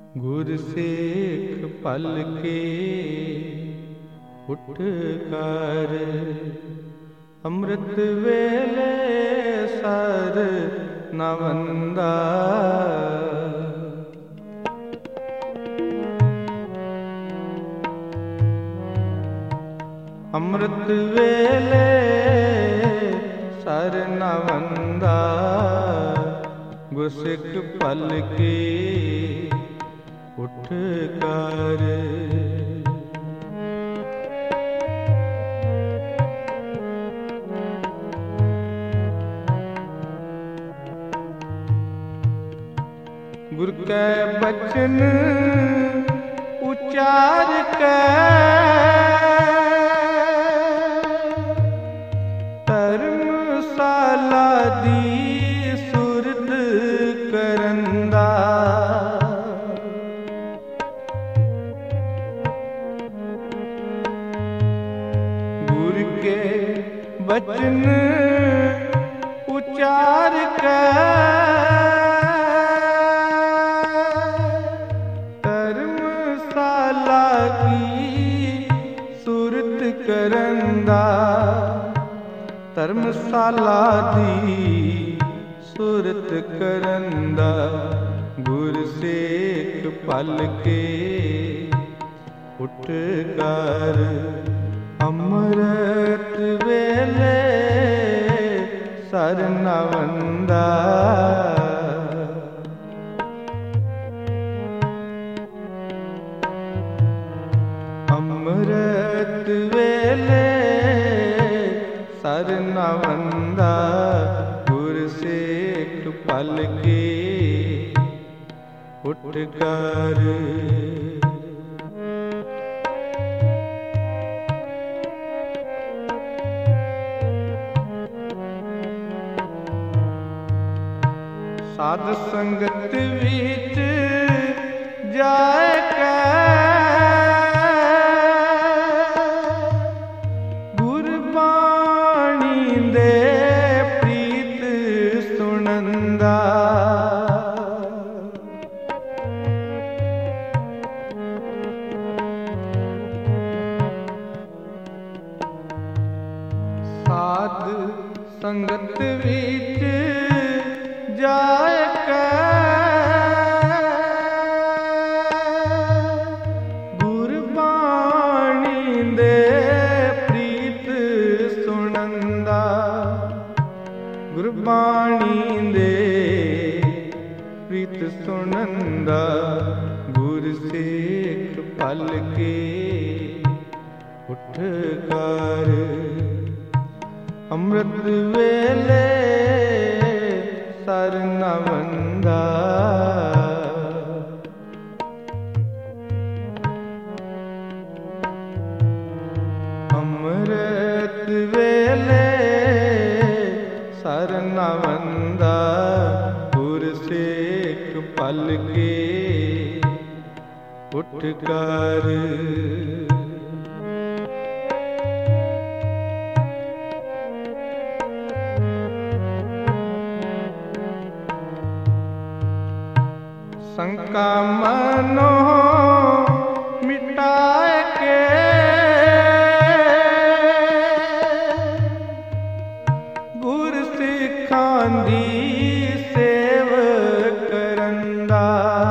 ਗੁਰ ਸੇਖ ਪਲ ਕੇ ਉਠ ਕਰ, ਅੰਮ੍ਰਿਤ ਵੇਲੇ ਸਰ ਨ ਵੰਦਾ। ਅੰਮ੍ਰਿਤ ਵੇਲੇ ਸਰ ਨ ਵੰਦਾ, ਗੁਰ ਸਿੱਖ ਪਲ ਕੇ ਉਠ ਕਰ। ਗੁਰ ਕੈ ਬਚਨ ਉਚਾਰ ਕੈ, ਧਰਮਸ਼ਾਲਾ ਦੀ ਸੁਰਤ ਕਰਨ ਦਾ। ਗੁਰ ਕੇ ਬਚਨ ਉਚਾਰ ਕੈ, ਧਰਮਸ਼ਾਲਾ ਕੀ ਸੁਰਤ ਕਰਨ ਦਾ। ਧਰਮਸ਼ਾਲਾ ਦੀ ਸੁਰਤ ਕਰਨ ਦਾ, ਗੁਰ ਸੇਖ ਪਲ ਕੇ ਉਠ ਕਰ। ਅੰਮ੍ਰਿਤ ਵੇਲੇ ਸਰ ਨ ਵੰਦਾ, ਅੰਮ੍ਰਿਤ ਵੇਲੇ ਸਰ ਨ ਵੰਦਾ, ਗੁਰ ਸੇਖ ਪਲ ਕੇ ਉਠ ਕਰ। ਸਾਧ ਸੰਗਤ ਵਿੱਚ ਜਾਇ ਕੈ, ਗੁਰਬਾਣੀ ਦੇ ਪ੍ਰੀਤ ਸੁਣਨ ਦਾ। ਸਾਧ ਸੰਗਤ ਵਿੱਚ ਜਾਇ ਕੈ, ਗੁਰਬਾਣੀ ਦੇ ਪ੍ਰੀਤ ਸੁਣਨ ਦਾ। ਗੁਰਬਾਣੀ ਦੇ ਪ੍ਰੀਤ ਸੁਣਨ ਦਾ, ਗੁਰ ਸੇਖ ਪਲ ਕੇ ਉਠ ਕਰ। ਅੰਮ੍ਰਿਤ ਵੇਲੇ ਸਰ ਨ ਵੰਦਾ, ਅੰਮ੍ਰਿਤ ਵੇਲੇ ਸਰ ਨ ਵੰਦਾ, ਗੁਰ ਸੇਖ ਪਲ ਕੇ ਉਠ ਕਰ। ਸੰਕਾ ਮਨੋ ਮਿਟਾਇ ਕੇ, ਗੁਰ ਸਿੱਖਾਂ ਦੀ ਸੇਵ ਕਰਨ ਦਾ।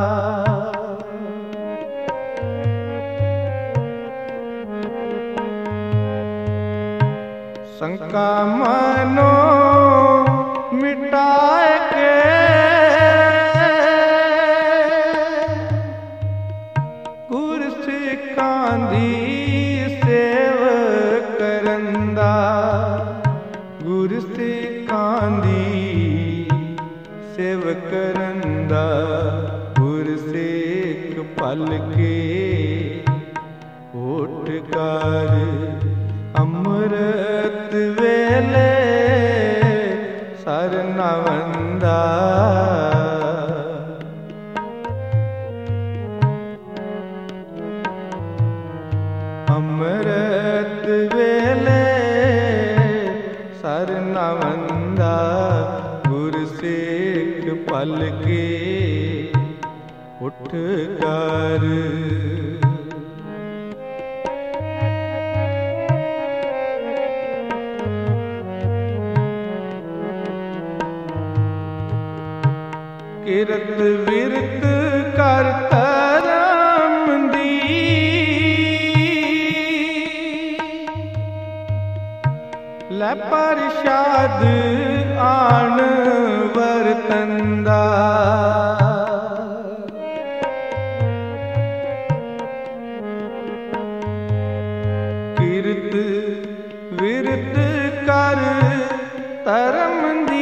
ਸੰਕਾ ਮਨੋ ਮਿਟਾਇ ਕੇ, ਸਿੱਖਾਂ ਦੀ ਸੇਵ ਕਰਨ ਦਾ। ਗੁਰ ਸਿੱਖਾਂ ਦੀ ਸੇਵ ਕਰਨ ਦਾ, ਗੁਰ ਸੇਖ ਪਲ ਕੇ ਉਠ ਕਰ। ਅੰਮ੍ਰਿਤ ਵੇਲੇ ਸਰ ਨ ਵੰਦਾ, ਅੰਮ੍ਰਿਤ ਵੇਲੇ ਸਰ ਨ ਵੰਦਾ, ਗੁਰ ਸੇਖ ਪਲ ਕੇ ਉੱਠ ਕਰ। ਕਿਰਤ ਵਿਰਤ ਕਰ ਧਰਮ ਦੀ, ਲੈ ਪ੍ਰਸ਼ਾਦ ਆਣ ਵਰਤਨ ਦਾ। ਕਿਰਤ ਵਿਰਤ ਕਰ ਧਰਮ ਦੀ,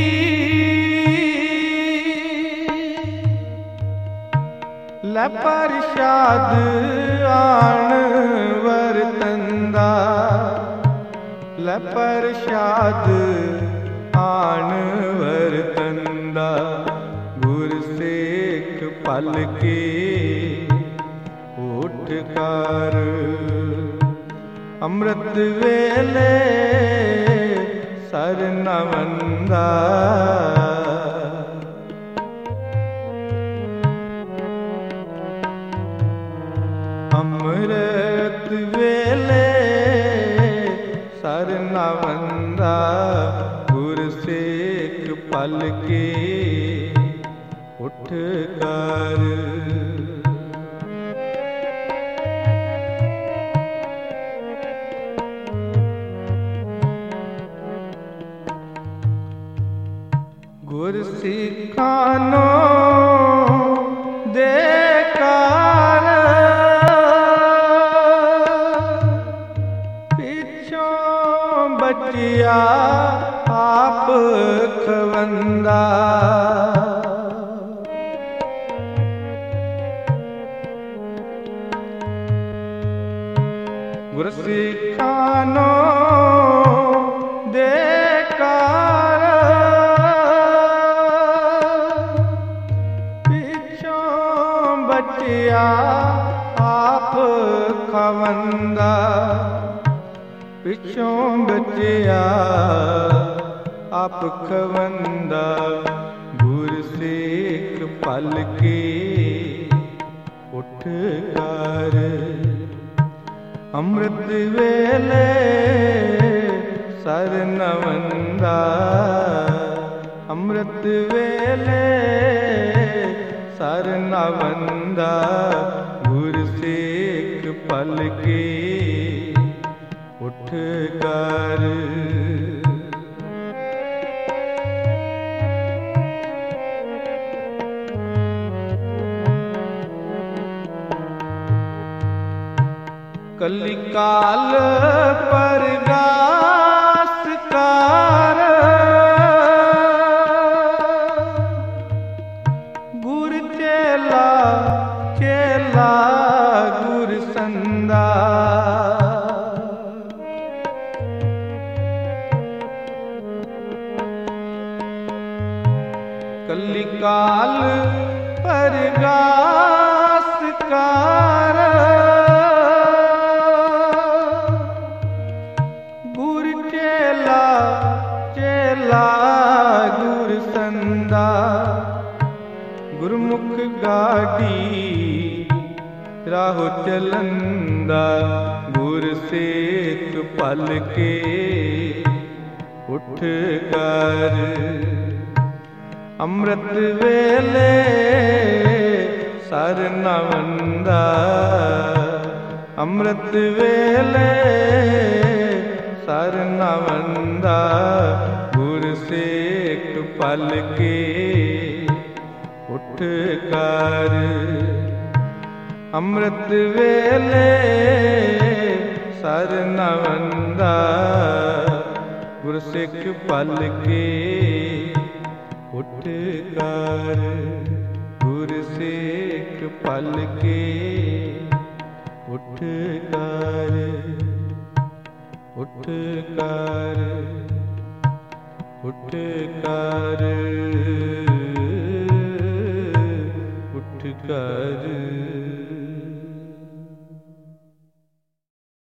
ਲੈ ਪ੍ਰਸ਼ਾਦ ਆਣ ਵਰਤਨ ਦਾ। ਲੈ ਪ੍ਰਸ਼ਾਦ ਆਣ ਵਰਤਨ ਦਾ। ਗੁਰ ਸੇਖ ਪਲ ਕੇ ਉੱਠ ਕਰ। ਅੰਮ੍ਰਿਤ ਵੇਲੇ ਸਰ ਨਵੰਦਾ। ਅੰਮ੍ਰਿਤ ਵੇਲੇ ਸਰ ਨਵੰਦਾ। ਗੁਰ ਸੇਖ ਪਲ ਕੇ ਉੱਠ ਕਰ। ਗੁਰ ਸਿੱਖਾਂ ਨੂੰ ਦੇ ਕਰ। ਪਿੱਛੋਂ ਬਚਿਆ ਆਪ ਖਵੰਦਾ। ਗੁਰ ਸਿੱਖਾਂ ਨੂੰ ਦੇ ਕਰ। ਪਿੱਛੋਂ ਬਚਿਆ ਆਪ ਖਵੰਦਾ। ਪਿੱਛੋਂ ਬਚਿਆ ਆਪ ਖਵੰਦਾ। ਗੁਰ ਸੇਖ ਪਲ ਕੇ ਉੱਠ ਕਰ। ਅੰਮ੍ਰਿਤ ਵੇਲੇ ਸਰ ਨਵੰਦਾ। ਅੰਮ੍ਰਿਤ ਵੇਲੇ ਸਰ ਨਵੰਦਾ। ਗੁਰ ਸੇਖ ਪਲ ਕੇ ਉੱਠ ਕਰ। ਕਲਿਕਾਲ ਪਰਗਾਸ ਕਰ। ਗੁਰ ਚੇਲਾ ਚੇਲਾ ਗੁਰ ਸੰਦਾ। ਕਲਿਕਾਲ ਪਰਗਾਸ ਕਰ। ਗੁਰ ਚੇਲਾ ਚੇਲਾ ਗੁਰ ਸੰਦਾ। ਗੁਰਮੁਖ ਗਾਡੀ ਰਾਹੋ ਚਲੰਦਾ। ਗੁਰ ਸੇਖ ਪਲ ਕੇ ਉੱਠ ਕਰ। ਅੰਮ੍ਰਿਤ ਵੇਲੇ ਸਰ ਨਵੰਦਾ। ਅੰਮ੍ਰਿਤ ਵੇਲੇ ਸਰ ਨਵੰਦਾ। ਗੁਰ ਸੇਖ ਪਲ ਕੇ ਉੱਠ ਕਰ। ਅੰਮ੍ਰਿਤ ਵੇਲੇ ਸਰ ਨਵੰਦਾ। ਗੁਰ ਸਿੱਖ ਪਲ ਕੇ ਉੱਠ ਕਰ। ਗੁਰ ਸਿੱਖ ਪਲ ਕੇ ਉੱਠ ਕਰ। ਉੱਠ ਕਰ। ਉੱਠ ਕਰ। ਉੱਠ ਕਰ।